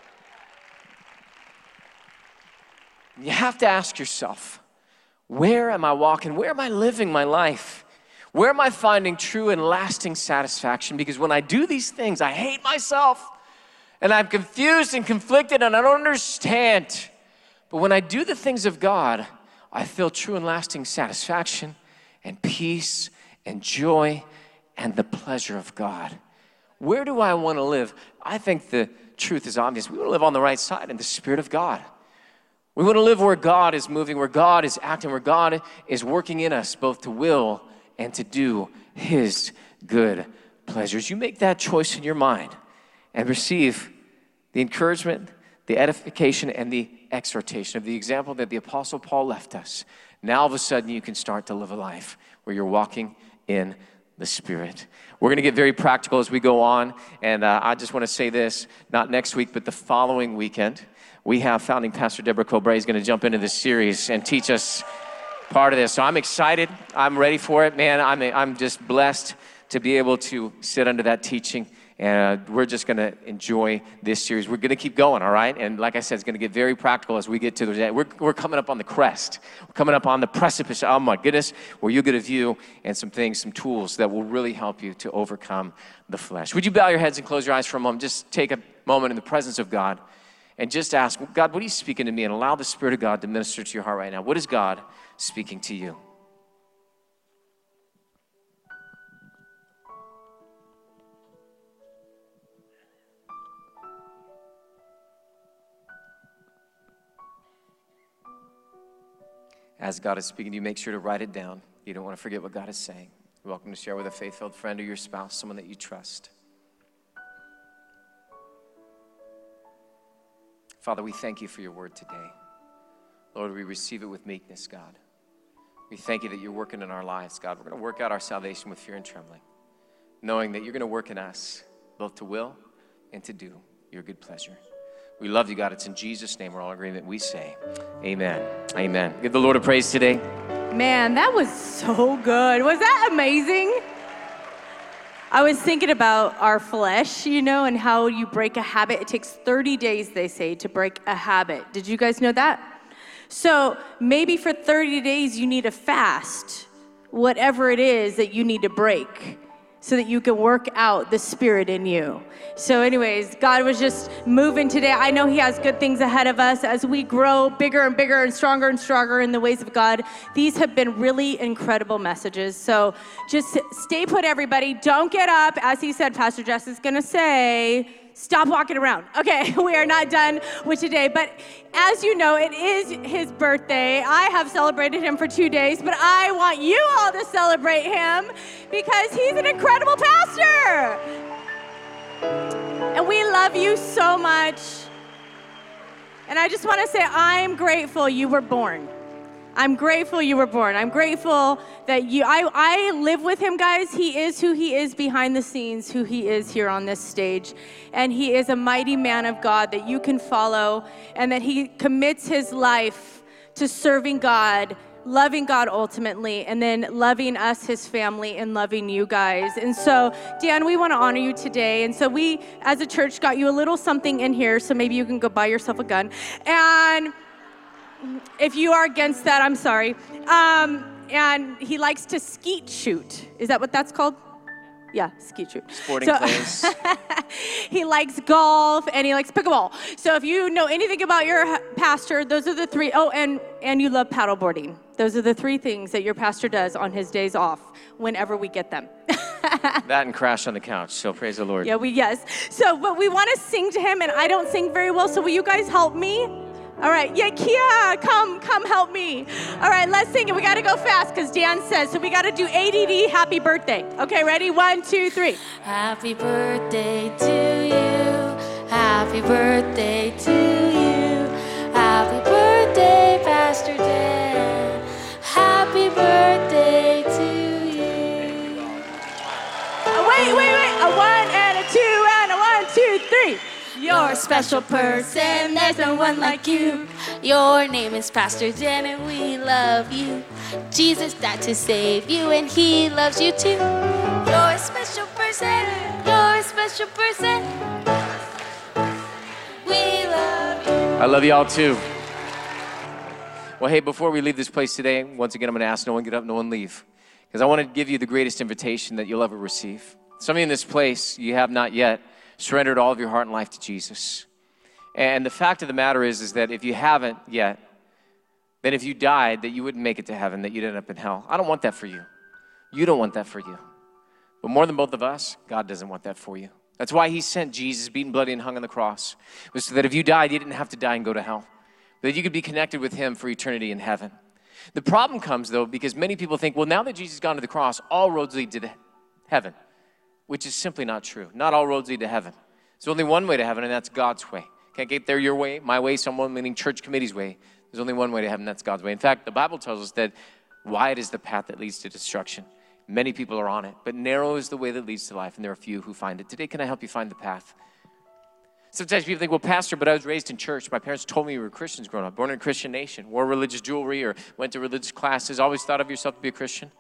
You have to ask yourself, where am I walking? Where am I living my life? Where am I finding true and lasting satisfaction? Because when I do these things, I hate myself, and I'm confused and conflicted, and I don't understand. But when I do the things of God, I feel true and lasting satisfaction and peace and joy and the pleasure of God. Where do I want to live? I think the truth is obvious. We want to live on the right side in the Spirit of God. We want to live where God is moving, where God is acting, where God is working in us, both to will and to do His good pleasures. You make that choice in your mind and receive the encouragement, the edification, and the exhortation of the example that the Apostle Paul left us. Now all of a sudden you can start to live a life where you're walking in the Spirit. We're going to get very practical as we go on, and I just want to say this, not next week, but the following weekend, we have founding pastor Deborah Cobray is going to jump into this series and teach us part of this. So I'm excited. I'm ready for it. Man, I'm just blessed to be able to sit under that teaching And we're just going to enjoy this series. We're going to keep going, all right? And like I said, it's going to get very practical as we get to the end. We're coming up on the crest. We're coming up on the precipice, oh my goodness, where you'll get a view and some things, some tools that will really help you to overcome the flesh. Would you bow your heads and close your eyes for a moment? Just take a moment in the presence of God and just ask, God, what are you speaking to me? And allow the Spirit of God to minister to your heart right now. What is God speaking to you? As God is speaking to you, make sure to write it down. You don't want to forget what God is saying. You're welcome to share with a faith-filled friend or your spouse, someone that you trust. Father, we thank you for your word today. Lord, we receive it with meekness, God. We thank you that you're working in our lives, God. We're going to work out our salvation with fear and trembling, knowing that you're going to work in us, both to will and to do your good pleasure. We love you, God. It's in Jesus' name we're all in agreement. We say amen. Amen. Give the Lord a praise today. Man, that was so good. Was that amazing? I was thinking about our flesh, and how you break a habit. It takes 30 days, they say, to break a habit. Did you guys know that? So maybe for 30 days you need to fast, whatever it is that you need to break, so that you can work out the Spirit in you. So anyways, God was just moving today. I know he has good things ahead of us as we grow bigger and bigger and stronger in the ways of God. These have been really incredible messages. So just stay put, everybody. Don't get up. As he said, Pastor Jess is going to say, stop walking around. Okay, we are not done with today. But as you know, it is his birthday. I have celebrated him for 2 days, but I want you all to celebrate him because he's an incredible pastor. And we love you so much. And I just want to say, I'm grateful you were born. I'm grateful you were born. I'm grateful that I live with him, guys. He is who he is behind the scenes, who he is here on this stage. And he is a mighty man of God that you can follow, and that he commits his life to serving God, loving God ultimately, and then loving us, his family, and loving you guys. And so, Dan, we want to honor you today. And so we, as a church, got you a little something in here, so maybe you can go buy yourself a gun. And if you are against that, I'm sorry. And he likes to skeet shoot. Is that what that's called? Yeah, skeet shoot. Sporting clays. He likes golf and he likes pickleball. So if you know anything about your pastor, those are the three. Oh, and you love paddleboarding. Those are the three things that your pastor does on his days off, whenever we get them. That and crash on the couch. So praise the Lord. Yeah, yes. So, but we want to sing to him, and I don't sing very well. So will you guys help me? All right, yeah, Kia, come help me. All right, let's sing it. We got to go fast because Dan says, so we got to do ADD happy birthday. Okay, ready? 1, 2, 3. Happy birthday to you. Happy birthday to you. Happy birthday, Pastor Dan. Happy birthday to you. Wait. A 1 and a 2 and a 1, 2, 3. You're a special person, there's no one like you. Your name is Pastor Dan and we love you. Jesus died to save you and he loves you too. You're a special person, you're a special person. We love you. I love y'all too. Well, hey, before we leave this place today, once again, I'm going to ask no one get up, no one leave. Because I want to give you the greatest invitation that you'll ever receive. Some of you in this place, you have not yet surrendered all of your heart and life to Jesus. And the fact of the matter is that if you haven't yet, then if you died, that you wouldn't make it to heaven, that you'd end up in hell. I don't want that for you. You don't want that for you. But more than both of us, God doesn't want that for you. That's why he sent Jesus, beaten, bloody, and hung on the cross. It was so that if you died, you didn't have to die and go to hell. But that you could be connected with him for eternity in heaven. The problem comes, though, because many people think, well, now that Jesus has gone to the cross, all roads lead to heaven. Which is simply not true. Not all roads lead to heaven. There's only one way to heaven, and that's God's way. Can't get there your way, my way, someone, meaning church committee's way. There's only one way to heaven, that's God's way. In fact, the Bible tells us that wide is the path that leads to destruction. Many people are on it, but narrow is the way that leads to life, and there are few who find it. Today, can I help you find the path? Sometimes people think, well, Pastor, but I was raised in church. My parents told me we were Christians growing up, born in a Christian nation, wore religious jewelry or went to religious classes, always thought of yourself to be a Christian.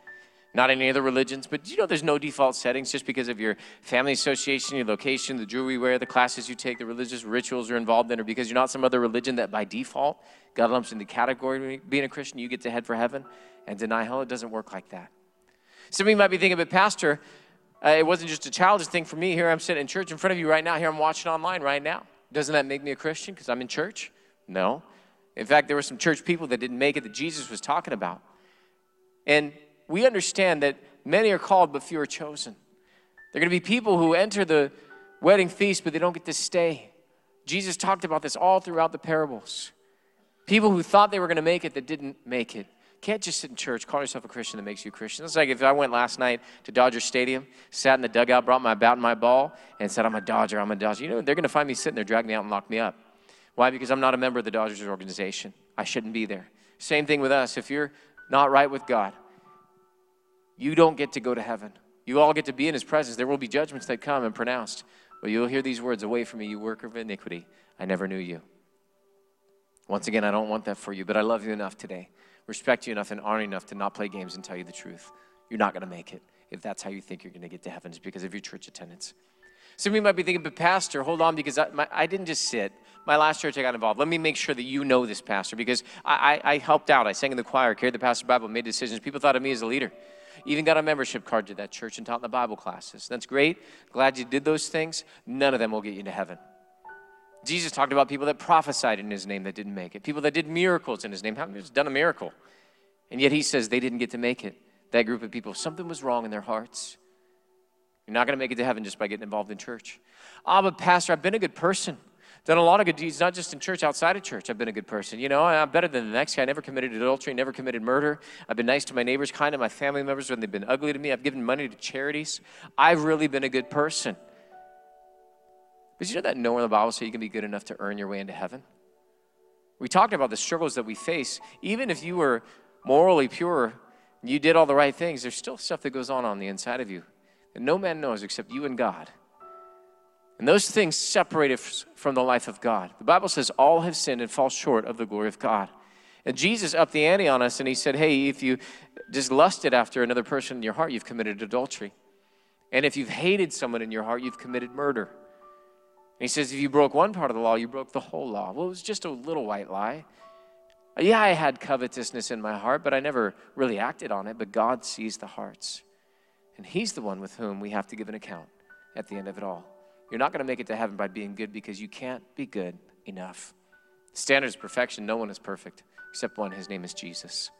Not any other religions, but you know there's no default settings just because of your family association, your location, the jewelry you wear, the classes you take, the religious rituals you're involved in, or because you're not some other religion that by default God lumps in the category of being a Christian, you get to head for heaven and deny hell. It doesn't work like that. Some of you might be thinking, but Pastor, it wasn't just a childish thing for me. Here I'm sitting in church in front of you right now. Here I'm watching online right now. Doesn't that make me a Christian because I'm in church? No. In fact, there were some church people that didn't make it that Jesus was talking about. And we understand that many are called, but few are chosen. There are going to be people who enter the wedding feast, but they don't get to stay. Jesus talked about this all throughout the parables. People who thought they were going to make it that didn't make it. Can't just sit in church, call yourself a Christian that makes you a Christian. It's like if I went last night to Dodger Stadium, sat in the dugout, brought my bat and my ball, and said, I'm a Dodger, I'm a Dodger. You know, they're going to find me sitting there, drag me out, and lock me up. Why? Because I'm not a member of the Dodgers organization. I shouldn't be there. Same thing with us. If you're not right with God, you don't get to go to heaven. You all get to be in his presence. There will be judgments that come and pronounced. But you'll hear these words, away from me, you worker of iniquity. I never knew you. Once again, I don't want that for you, but I love you enough today, respect you enough and honor you enough to not play games and tell you the truth. You're not going to make it if that's how you think you're going to get to heaven. It's because of your church attendance. Some of you might be thinking, but Pastor, hold on, because I didn't just sit. My last church I got involved. Let me make sure that you know this, Pastor, because I helped out. I sang in the choir, carried the pastor's Bible, made decisions. People thought of me as a leader. Even got a membership card to that church and taught in the Bible classes. That's great. Glad you did those things. None of them will get you to heaven. Jesus talked about people that prophesied in his name that didn't make it. People that did miracles in his name. How many has done a miracle? And yet he says they didn't get to make it. That group of people, something was wrong in their hearts. You're not going to make it to heaven just by getting involved in church. But Pastor, I've been a good person. Done a lot of good deeds, not just in church, outside of church. I've been a good person. You know, I'm better than the next guy. I never committed adultery, never committed murder. I've been nice to my neighbors, kind to my family members when they've been ugly to me. I've given money to charities. I've really been a good person. But you know that nowhere in the Bible says you can be good enough to earn your way into heaven? We talked about the struggles that we face. Even if you were morally pure, you did all the right things, there's still stuff that goes on the inside of you that no man knows except you and God. And those things separate us from the life of God. The Bible says all have sinned and fall short of the glory of God. And Jesus upped the ante on us and he said, hey, if you just lusted after another person in your heart, you've committed adultery. And if you've hated someone in your heart, you've committed murder. And he says, if you broke one part of the law, you broke the whole law. Well, it was just a little white lie. Yeah, I had covetousness in my heart, but I never really acted on it. But God sees the hearts. And he's the one with whom we have to give an account at the end of it all. You're not going to make it to heaven by being good because you can't be good enough. The standard is perfection. No one is perfect except one. His name is Jesus.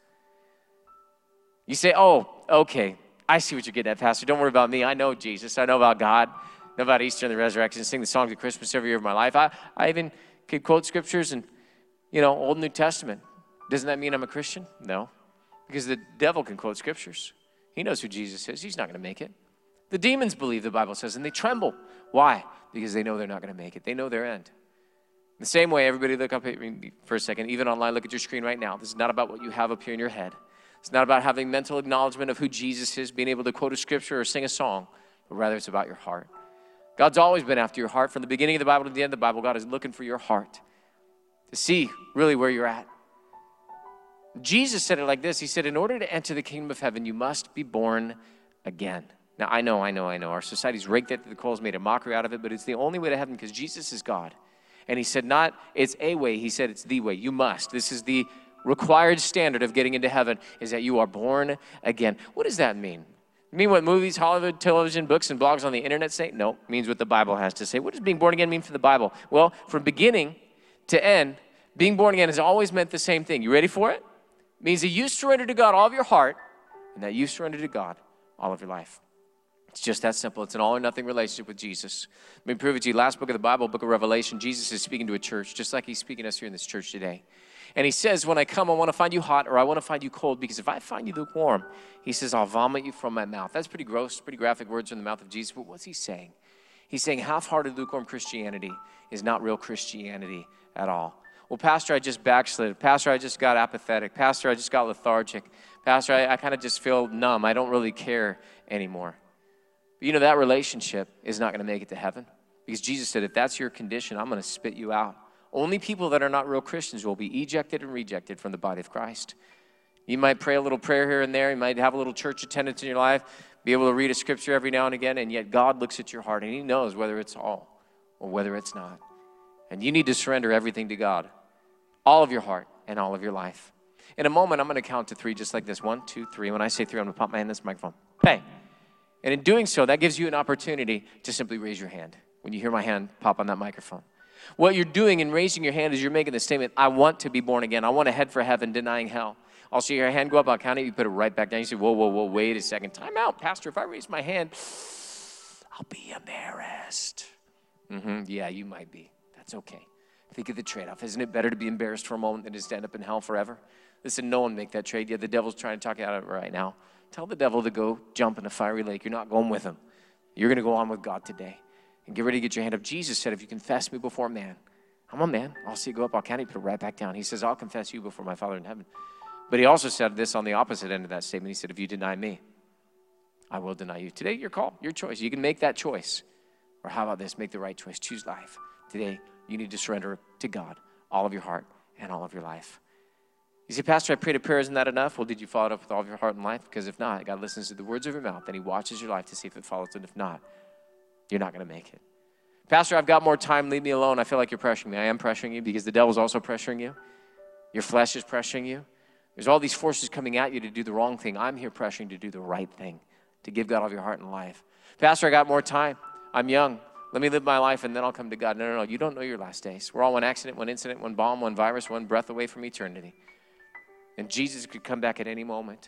You say, oh, okay, I see what you're getting at, Pastor. Don't worry about me. I know Jesus. I know about God. I know about Easter and the resurrection. Sing the songs of Christmas every year of my life. I even could quote scriptures and, Old and New Testament. Doesn't that mean I'm a Christian? No, because the devil can quote scriptures. He knows who Jesus is. He's not going to make it. The demons believe, the Bible says, and they tremble. Why? Because they know they're not going to make it. They know their end. In the same way, everybody look up at me for a second. Even online, look at your screen right now. This is not about what you have up here in your head. It's not about having mental acknowledgement of who Jesus is, being able to quote a scripture or sing a song, but rather it's about your heart. God's always been after your heart. From the beginning of the Bible to the end of the Bible, God is looking for your heart to see really where you're at. Jesus said it like this. He said, in order to enter the kingdom of heaven, you must be born again. Now, I know. Our society's raked it to the coals, made a mockery out of it, but it's the only way to heaven because Jesus is God. And he said not it's a way, he said it's the way. You must. This is the required standard of getting into heaven, is that you are born again. What does that mean? You mean what movies, Hollywood, television, books, and blogs on the internet say? No, it means what the Bible has to say. What does being born again mean for the Bible? Well, from beginning to end, being born again has always meant the same thing. You ready for it? It means that you surrender to God all of your heart and that you surrender to God all of your life. It's just that simple. It's an all or nothing relationship with Jesus. Let me prove it to you. Last book of the Bible, book of Revelation, Jesus is speaking to a church, just like he's speaking to us here in this church today. And he says, when I come, I want to find you hot or I want to find you cold, because if I find you lukewarm, he says, I'll vomit you from my mouth. That's pretty gross, pretty graphic words from the mouth of Jesus. But what's he saying? He's saying half-hearted, lukewarm Christianity is not real Christianity at all. Well, Pastor, I just backslid. Pastor, I just got apathetic. Pastor, I just got lethargic. Pastor, I kind of just feel numb. I don't really care anymore. But that relationship is not going to make it to heaven, because Jesus said, if that's your condition, I'm going to spit you out. Only people that are not real Christians will be ejected and rejected from the body of Christ. You might pray a little prayer here and there. You might have a little church attendance in your life, be able to read a scripture every now and again, and yet God looks at your heart, and he knows whether it's all or whether it's not. And you need to surrender everything to God, all of your heart and all of your life. In a moment, I'm going to count to 3 just like this. 1, 2, 3. When I say 3, I'm going to pop my hand in this microphone. Hey. And in doing so, that gives you an opportunity to simply raise your hand when you hear my hand pop on that microphone. What you're doing in raising your hand is you're making the statement, I want to be born again. I want to head for heaven, denying hell. I'll see your hand go up. I'll count it. You put it right back down. You say, whoa, whoa, whoa, wait a second. Time out, Pastor. If I raise my hand, I'll be embarrassed. Yeah, you might be. That's okay. Think of the trade-off. Isn't it better to be embarrassed for a moment than to stand up in hell forever? Listen, no one make that trade. Yeah, the devil's trying to talk you out of it right now. Tell the devil to go jump in a fiery lake. You're not going with him. You're going to go on with God today. And get ready to get your hand up. Jesus said, if you confess me before man, I'm a man. I'll see you go up. I'll count it. Put it right back down. He says, I'll confess you before my Father in heaven. But he also said this on the opposite end of that statement. He said, if you deny me, I will deny you. Today, your call, your choice. You can make that choice. Or how about this? Make the right choice. Choose life. Today, you need to surrender to God all of your heart and all of your life. You say, Pastor, I prayed a prayer. Isn't that enough? Well, did you follow it up with all of your heart and life? Because if not, God listens to the words of your mouth, and he watches your life to see if it follows. And if not, you're not going to make it. Pastor, I've got more time. Leave me alone. I feel like you're pressuring me. I am pressuring you because the devil's also pressuring you. Your flesh is pressuring you. There's all these forces coming at you to do the wrong thing. I'm here pressuring you to do the right thing, to give God all of your heart and life. Pastor, I got more time. I'm young. Let me live my life, and then I'll come to God. No. You don't know your last days. We're all one accident, one incident, one bomb, one virus, one breath away from eternity. And Jesus could come back at any moment.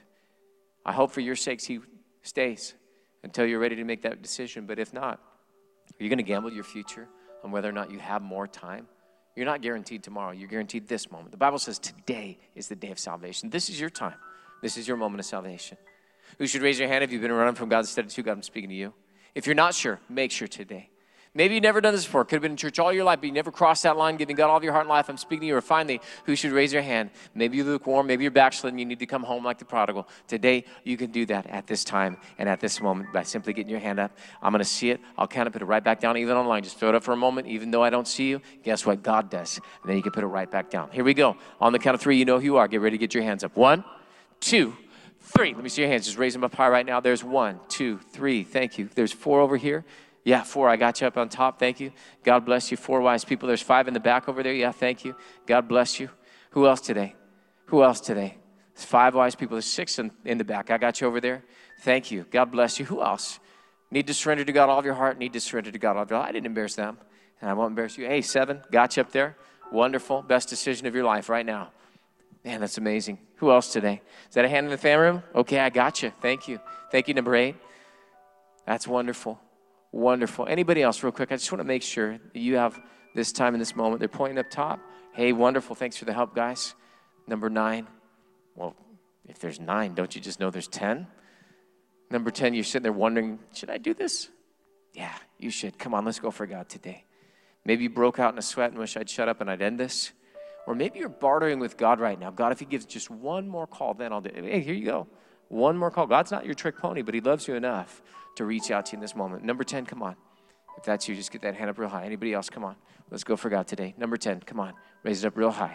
I hope for your sakes he stays until you're ready to make that decision. But if not, are you going to gamble your future on whether or not you have more time? You're not guaranteed tomorrow. You're guaranteed this moment. The Bible says today is the day of salvation. This is your time. This is your moment of salvation. Who should raise your hand if you've been running from God instead of to God? I'm speaking to you. If you're not sure, make sure today. Maybe you've never done this before. Could have been in church all your life, but you never crossed that line, giving God all of your heart and life. I'm speaking to you. Or finally, who should raise your hand? Maybe you're lukewarm. Maybe you're backslidden. You need to come home like the prodigal. Today, you can do that at this time and at this moment by simply getting your hand up. I'm going to see it. I'll count it, put it right back down, even online. Just throw it up for a moment. Even though I don't see you, guess what? God does. And then you can put it right back down. Here we go. On the count of 3, you know who you are. Get ready to get your hands up. 1, 2, 3. Let me see your hands. Just raise them up high right now. There's 1, 2, 3. Thank you. There's 4 over here. Yeah, 4. I got you up on top. Thank you. God bless you. 4 wise people. There's 5 in the back over there. Yeah, thank you. God bless you. Who else today? Who else today? There's 5 wise people. There's 6 in the back. I got you over there. Thank you. God bless you. Who else? Need to surrender to God all of your heart. Need to surrender to God all of your heart. I didn't embarrass them, and I won't embarrass you. Hey, 7. Got you up there. Wonderful. Best decision of your life right now. Man, that's amazing. Who else today? Is that a hand in the family room? Okay, I got you. Thank you. Thank you, number 8. That's wonderful. Wonderful. Anybody else real quick? I just want to make sure that you have this time in this moment. They're pointing up top. Hey, wonderful. Thanks for the help, guys. Number 9. Well, if there's 9, don't you just know there's 10? Number 10, you're sitting there wondering, should I do this? Yeah, you should. Come on, let's go for God today. Maybe you broke out in a sweat and wish I'd shut up and I'd end this. Or maybe you're bartering with God right now. God, if he gives just one more call, then I'll do it. Hey, here you go. One more call. God's not your trick pony, but he loves you enough to reach out to you in this moment. Number 10, come on. If that's you, just get that hand up real high. Anybody else, come on. Let's go for God today. Number 10, come on. Raise it up real high.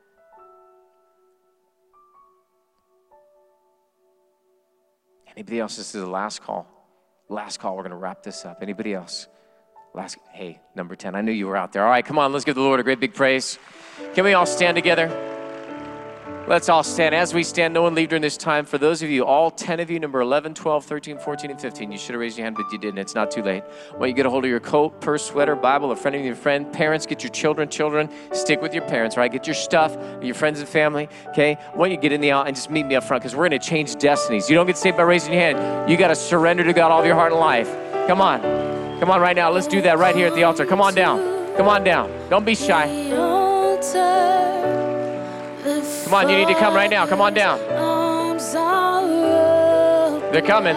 Anybody else? This is the last call. Last call. We're going to wrap this up. Anybody else? Hey, number 10. I knew you were out there. All right, come on. Let's give the Lord a great big praise. Can we all stand together? Let's all stand. As we stand, no one leave during this time. For those of you, all 10 of you, number 11, 12, 13, 14, and 15, you should have raised your hand, but you didn't. It's not too late. When you get a hold of your coat, purse, sweater, Bible, a friend of your friend, parents, get your children, stick with your parents, right? Get your stuff, your friends and family, okay? When you get in the aisle and just meet me up front, because we're going to change destinies. You don't get saved by raising your hand. You got to surrender to God all of your heart and life. Come on. Come on right now. Let's do that right here at the altar. Come on down. Come on down. Don't be shy. Come on, you need to come right now. Come on down. They're coming.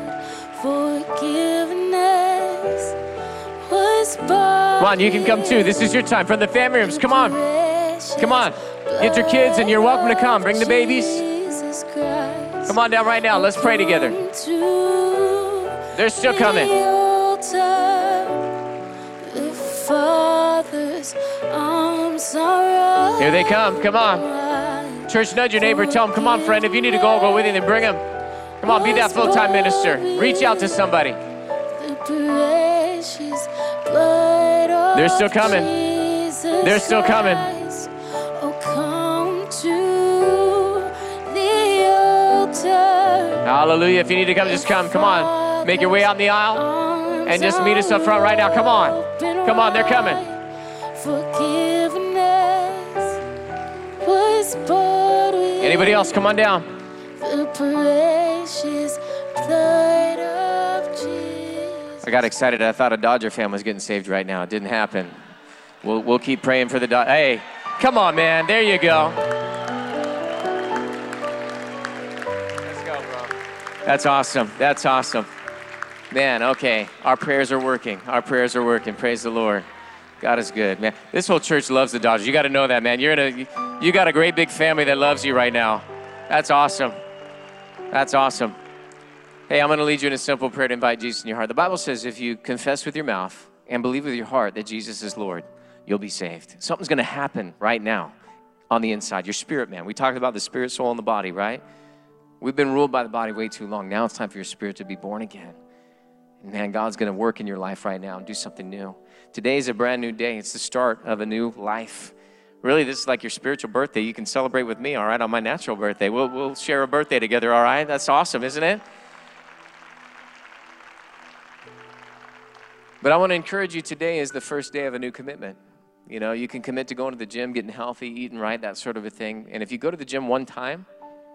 Come on, you can come too. This is your time. From the family rooms, come on. Come on. Get your kids and you're welcome to come. Bring the babies. Come on down right now. Let's pray together. They're still coming. Here they come. Come on. Church, nudge your neighbor. Tell them, come on, friend. If you need to go, I'll go with you. Then bring them. Come on, be that full-time minister. Reach out to somebody. They're still coming. They're still coming. Hallelujah. If you need to come, just come. Come on. Make your way out in the aisle and just meet us up front right now. Come on. Come on, they're coming. Anybody else? Come on down. I got excited. I thought a Dodger fan was getting saved right now. It didn't happen. We'll keep praying for the Dodgers. Hey, come on, man. There you go. Let's go, bro. That's awesome. That's awesome. Man, okay. Our prayers are working. Our prayers are working. Praise the Lord. God is good, man. This whole church loves the Dodgers. You got to know that, man. You got a great big family that loves you right now. That's awesome. That's awesome. Hey, I'm going to lead you in a simple prayer to invite Jesus in your heart. The Bible says if you confess with your mouth and believe with your heart that Jesus is Lord, you'll be saved. Something's going to happen right now on the inside. Your spirit, man. We talked about the spirit, soul, and the body, right? We've been ruled by the body way too long. Now it's time for your spirit to be born again. And man, God's going to work in your life right now and do something new. Today is a brand new day. It's the start of a new life. Really, this is like your spiritual birthday. You can celebrate with me, all right, on my natural birthday. We'll share a birthday together, all right? That's awesome, isn't it? But I want to encourage you, today is the first day of a new commitment. You know, you can commit to going to the gym, getting healthy, eating right, that sort of a thing. And if you go to the gym one time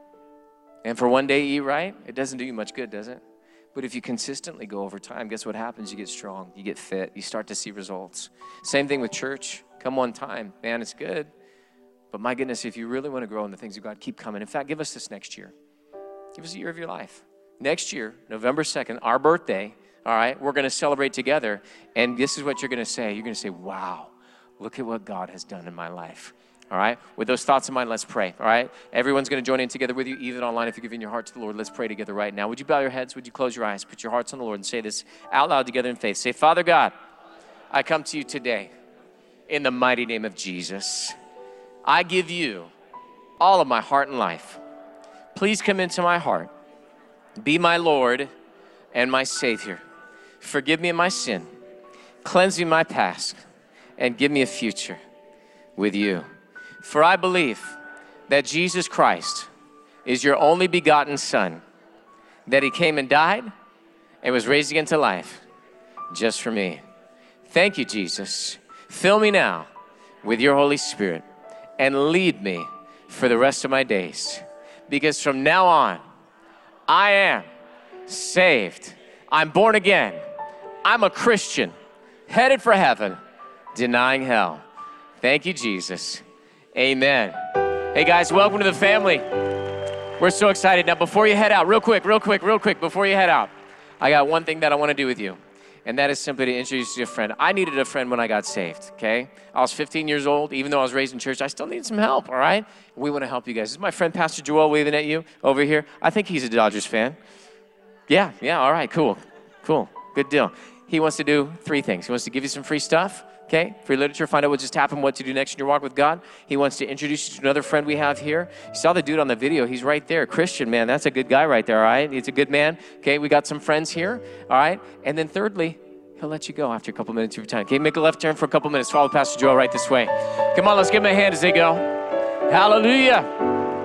and for one day eat right, it doesn't do you much good, does it? But if you consistently go over time, guess what happens? You get strong, you get fit, you start to see results. Same thing with church. Come one time. Man, it's good. But my goodness, if you really want to grow in the things of God, keep coming. In fact, give us this next year. Give us a year of your life. Next year, November 2nd, our birthday, all right, we're going to celebrate together. And this is what you're going to say. You're going to say, wow, look at what God has done in my life. All right, with those thoughts in mind, let's pray. All right, everyone's going to join in together with you, even online if you're giving your heart to the Lord. Let's pray together right now. Would you bow your heads? Would you close your eyes? Put your hearts on the Lord and say this out loud together in faith. Say, Father God, I come to you today in the mighty name of Jesus. I give you all of my heart and life. Please come into my heart. Be my Lord and my Savior. Forgive me of my sin. Cleanse me of my past and give me a future with you. For I believe that Jesus Christ is your only begotten Son, that he came and died and was raised again to life just for me. Thank you, Jesus. Fill me now with your Holy Spirit and lead me for the rest of my days. Because from now on, I am saved. I'm born again. I'm a Christian, headed for heaven, denying hell. Thank you, Jesus. Amen. Hey guys, welcome to the family. We're so excited. Now before you head out, real quick, before you head out, I got one thing that I want to do with you. And that is simply to introduce you to a friend. I needed a friend when I got saved, okay? I was 15 years old. Even though I was raised in church, I still needed some help, all right? We want to help you guys. This is my friend, Pastor Joel, waving at you over here. I think he's a Dodgers fan. Yeah, all right, cool, good deal. He wants to do 3 things. He wants to give you some free stuff, okay? Free literature, find out what just happened, what to do next in your walk with God. He wants to introduce you to another friend we have here. You saw the dude on the video. He's right there. Christian, man, that's a good guy right there, all right? He's a good man, okay? We got some friends here, all right? And then thirdly, he'll let you go after a couple minutes of your time. Okay, make a left turn for a couple minutes. Follow Pastor Joel right this way. Come on, let's give him a hand as they go. Hallelujah.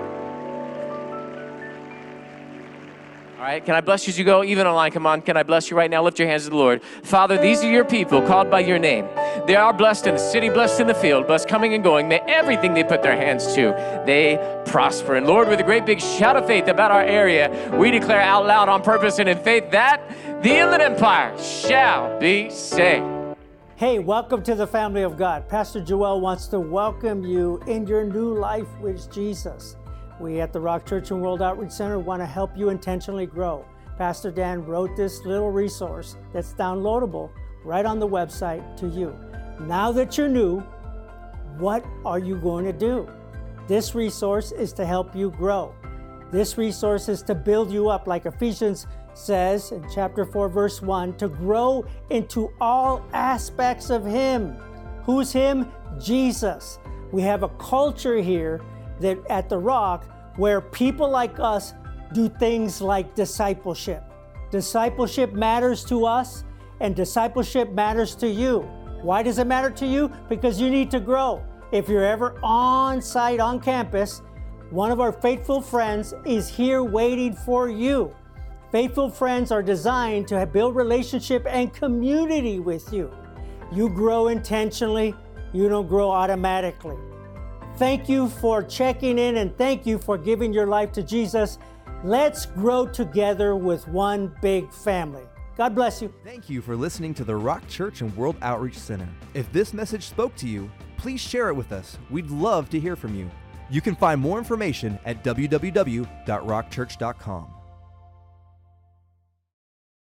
All right, can I bless you as you go? Even online, come on. Can I bless you right now? Lift your hands to the Lord. Father, these are your people called by your name. They are blessed in the city, blessed in the field, blessed coming and going. May everything they put their hands to, they prosper. And Lord, with a great big shout of faith about our area, we declare out loud on purpose and in faith that the Inland Empire shall be saved. Hey, welcome to the family of God. Pastor Joel wants to welcome you in your new life with Jesus. We at the Rock Church and World Outreach Center want to help you intentionally grow. Pastor Dan wrote this little resource that's downloadable right on the website to you. Now that you're new, what are you going to do? This resource is to help you grow. This resource is to build you up, like Ephesians says in chapter 4, verse 1, to grow into all aspects of Him. Who's Him? Jesus. We have a culture here that at The Rock, where people like us do things like discipleship. Discipleship matters to us, and discipleship matters to you. Why does it matter to you? Because you need to grow. If you're ever on site, on campus, one of our faithful friends is here waiting for you. Faithful friends are designed to build relationship and community with you. You grow intentionally, you don't grow automatically. Thank you for checking in, and thank you for giving your life to Jesus. Let's grow together with one big family. God bless you. Thank you for listening to the Rock Church and World Outreach Center. If this message spoke to you, please share it with us. We'd love to hear from you. You can find more information at www.rockchurch.com.